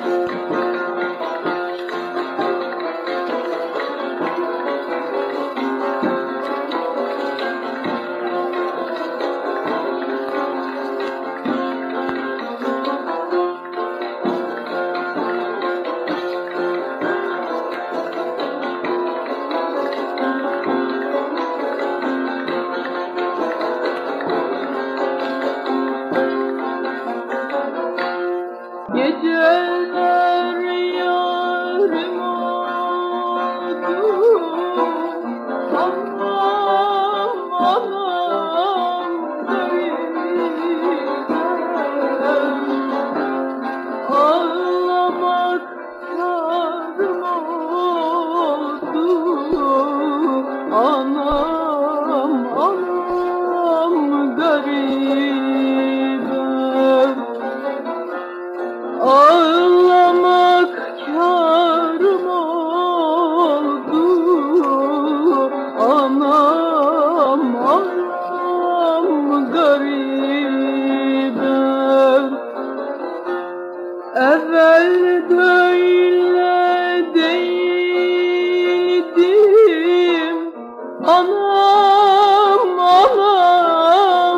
Geceler yarım oldu, anam anam garibem. Ağlamak yarım oldu, anam anam garibem. Ağlamak kârım oldu, anam anam garibem. Evvel böyle değildim, anam anam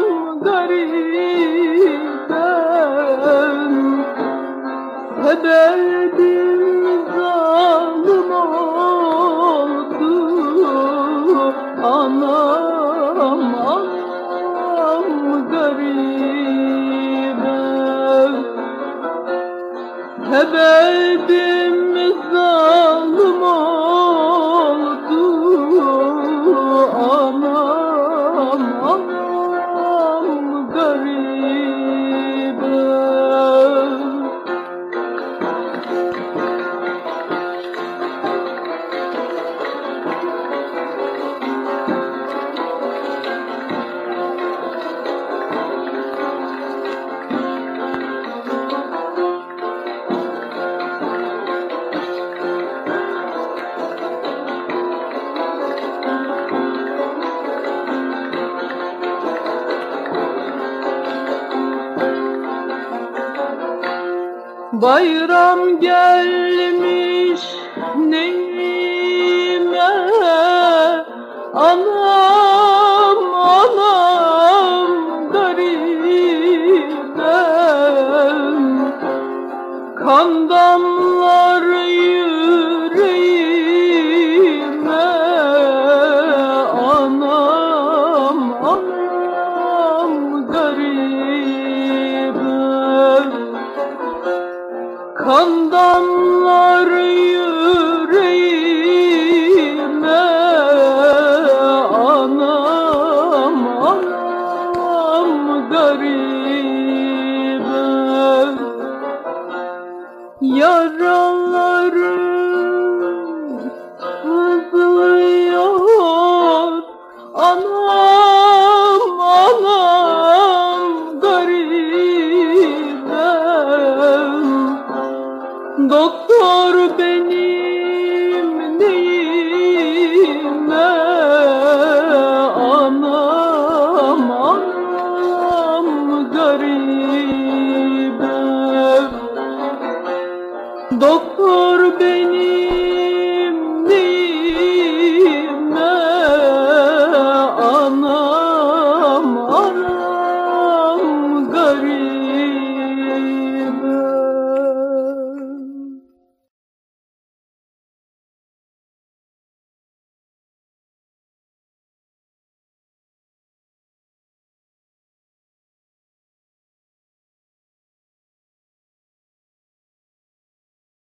garibem. Sebebim zalim oldu, anam anam garibem. Sebebim zalim oldu, anam anam garibem. Bayram gelmiş neyime, anam anam garibem. Kan damlar yüreğime, anam anam garibem. Kan damlar yüreğime, anam anam garibem. Yaralarım sızlıyor, anam anam garibem. Doktor benim neyime, anam anam garibem. Doktor benim